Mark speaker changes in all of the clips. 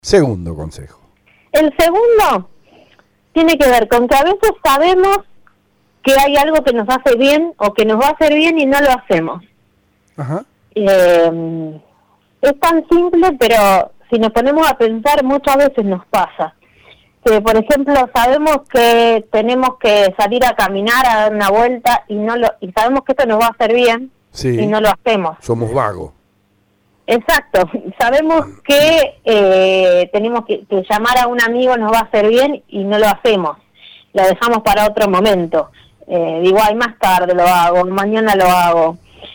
Speaker 1: Segundo consejo.
Speaker 2: El segundo tiene que ver con que a veces sabemos que hay algo que nos hace bien o que nos va a hacer bien y no lo hacemos.
Speaker 1: Ajá.
Speaker 2: Es tan simple, pero si nos ponemos a pensar muchas veces nos pasa. Que, por ejemplo, sabemos que tenemos que salir a caminar, a dar una vuelta y sabemos que esto nos va a hacer bien,
Speaker 1: Sí.
Speaker 2: y no lo hacemos.
Speaker 1: Somos vagos.
Speaker 2: Exacto. Sabemos que tenemos que llamar a un amigo nos va a hacer bien y no lo hacemos. Lo dejamos para otro momento. Digo, ay, más tarde lo hago, mañana lo hago.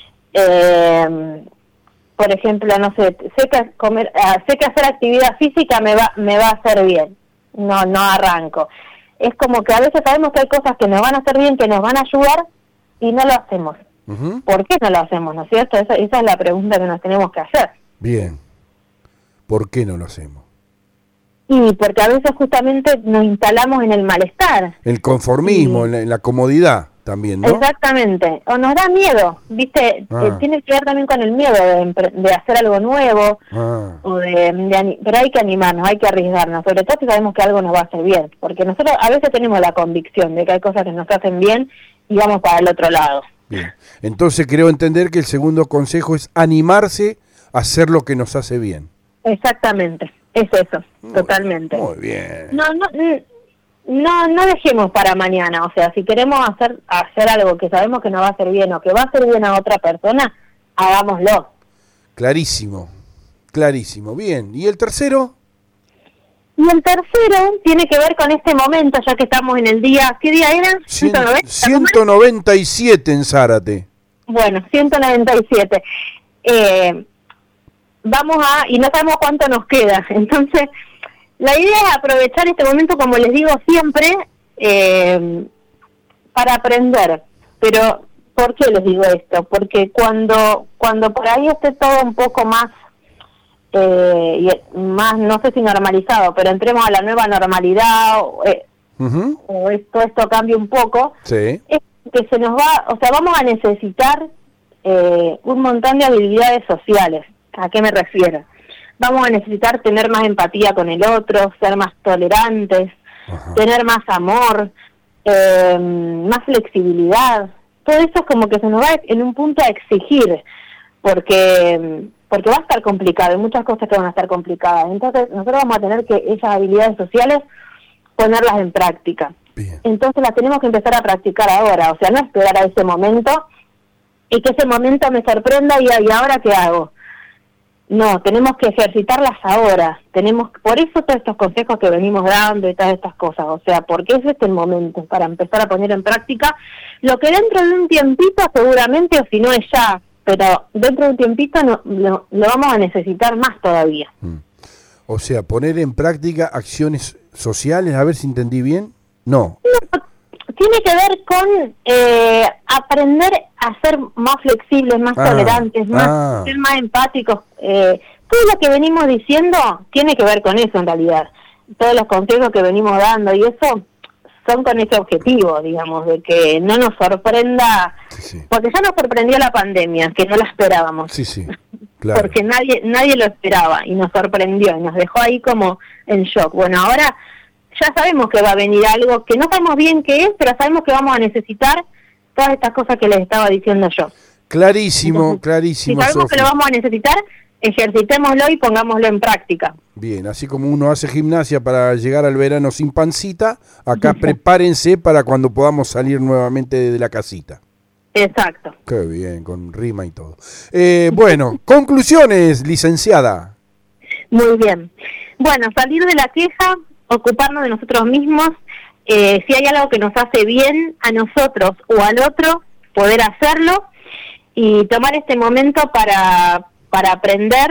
Speaker 2: Por ejemplo, no sé, sé que hacer actividad física me va a hacer bien. No arranco. Es como que a veces sabemos que hay cosas que nos van a hacer bien, que nos van a ayudar y no lo hacemos.
Speaker 1: Uh-huh.
Speaker 2: ¿Por qué no lo hacemos, no es cierto? Esa es la pregunta que nos tenemos que hacer.
Speaker 1: Bien. ¿Por qué no lo hacemos?
Speaker 2: Y porque a veces justamente nos instalamos en el malestar.
Speaker 1: El conformismo, en la comodidad también, ¿no?
Speaker 2: Exactamente. O nos da miedo, ¿viste? Tiene que ver también con el miedo de hacer algo nuevo. Pero hay que animarnos, hay que arriesgarnos. Sobre todo si sabemos que algo nos va a hacer bien. Porque nosotros a veces tenemos la convicción de que hay cosas que nos hacen bien y vamos para el otro lado.
Speaker 1: Bien. Entonces creo entender que el segundo consejo es animarse a hacer lo que nos hace bien.
Speaker 2: Exactamente. Es eso, totalmente.
Speaker 1: Muy bien.
Speaker 2: No dejemos para mañana, o sea, si queremos hacer algo que sabemos que nos va a hacer bien o que va a hacer bien a otra persona, hagámoslo.
Speaker 1: Clarísimo, clarísimo. Bien, ¿y el tercero?
Speaker 2: Y el tercero tiene que ver con este momento, ya que estamos en el día, ¿qué día era?
Speaker 1: 197 en Zárate.
Speaker 2: Bueno, 197. Y no sabemos cuánto nos queda, entonces la idea es aprovechar este momento, como les digo siempre, para aprender. Pero ¿por qué les digo esto? Porque cuando por ahí esté todo un poco más no sé si normalizado, pero entremos a la nueva normalidad o esto cambie un poco,
Speaker 1: sí.
Speaker 2: Es que se nos va, o sea, vamos a necesitar un montón de habilidades sociales. ¿A qué me refiero? Vamos a necesitar tener más empatía con el otro, ser más tolerantes, tener más amor, más flexibilidad. Todo eso es como que se nos va en un punto a exigir, porque va a estar complicado, hay muchas cosas que van a estar complicadas. Entonces nosotros vamos a tener que esas habilidades sociales ponerlas en práctica.
Speaker 1: Bien.
Speaker 2: Entonces las tenemos que empezar a practicar ahora, o sea, no esperar a ese momento y que ese momento me sorprenda y ¿ahora qué hago? No, tenemos que ejercitarlas ahora. Por eso todos estos consejos que venimos dando y todas estas cosas, o sea, porque ese es el momento para empezar a poner en práctica lo que dentro de un tiempito seguramente, o si no es ya, pero dentro de un tiempito lo vamos a necesitar más todavía.
Speaker 1: O sea, poner en práctica acciones sociales, a ver si entendí bien. No.
Speaker 2: Tiene que ver con aprender a ser más flexibles, más tolerantes, ser más empáticos. Todo lo que venimos diciendo tiene que ver con eso en realidad. Todos los consejos que venimos dando y eso son con ese objetivo, digamos, de que no nos sorprenda, porque ya nos sorprendió la pandemia, que no la esperábamos.
Speaker 1: Sí, claro.
Speaker 2: Porque nadie lo esperaba y nos sorprendió y nos dejó ahí como en shock. Bueno, ahora ya sabemos que va a venir algo que no sabemos bien qué es, pero sabemos que vamos a necesitar todas estas cosas que les estaba diciendo yo.
Speaker 1: Clarísimo,
Speaker 2: Entonces,
Speaker 1: clarísimo.
Speaker 2: Si sabemos que lo vamos a necesitar, ejercitémoslo y pongámoslo en práctica.
Speaker 1: Bien, así como uno hace gimnasia para llegar al verano sin pancita, acá prepárense para cuando podamos salir nuevamente de la casita.
Speaker 2: Exacto.
Speaker 1: Qué bien, con rima y todo. Bueno, conclusiones, licenciada.
Speaker 2: Muy bien. Bueno, salir de la queja, ocuparnos de nosotros mismos, si hay algo que nos hace bien a nosotros o al otro, poder hacerlo y tomar este momento para aprender,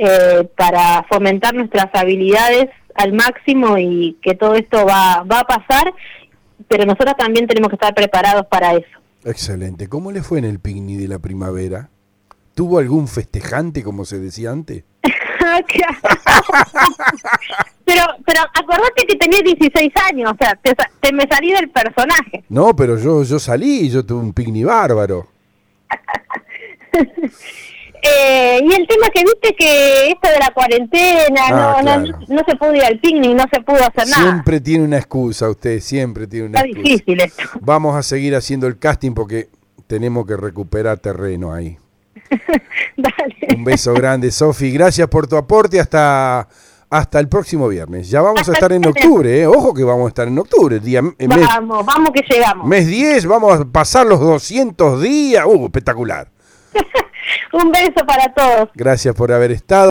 Speaker 2: para fomentar nuestras habilidades al máximo y que todo esto va a pasar, pero nosotros también tenemos que estar preparados para eso.
Speaker 1: Excelente. ¿Cómo le fue en el picnic de la primavera? ¿Tuvo algún festejante, como se decía antes?
Speaker 2: Pero acordate que tenía 16 años, o sea, me salí del personaje.
Speaker 1: No, pero yo salí, yo tuve un picnic bárbaro.
Speaker 2: Y el tema que viste que esto de la cuarentena, no se pudo ir al picnic, no se pudo hacer nada.
Speaker 1: Siempre tiene una excusa usted, siempre tiene una excusa.
Speaker 2: Está difícil esto.
Speaker 1: Vamos a seguir haciendo el casting porque tenemos que recuperar terreno ahí.
Speaker 2: Dale.
Speaker 1: Un beso grande, Sofi. Gracias por tu aporte. Hasta el próximo viernes. Ya vamos a estar en octubre, ¿eh? Ojo que vamos a estar en octubre.
Speaker 2: Vamos que llegamos.
Speaker 1: Mes 10, vamos a pasar los 200 días. Espectacular.
Speaker 2: Un beso para todos.
Speaker 1: Gracias por haber estado.